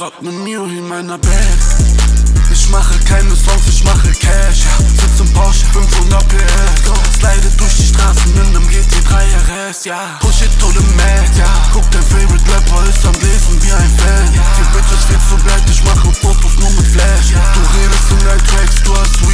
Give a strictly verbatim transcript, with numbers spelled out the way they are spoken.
rock mit Mio in meiner Band. Ich mache keine Songs, ich mache Cash, ja. Sitz im Porsche, fünfhundert P S. Slide durch die Straßen in nem G T drei R S, ja. Push it to the max, ja. Guck, dein Favorite Rapper ist am Lesen wie ein Fan, ja. Die Bitch ist viel zu bad, ich mache Fotos nur mit Flash, ja. Du redest in deinen Tracks, du hast Weed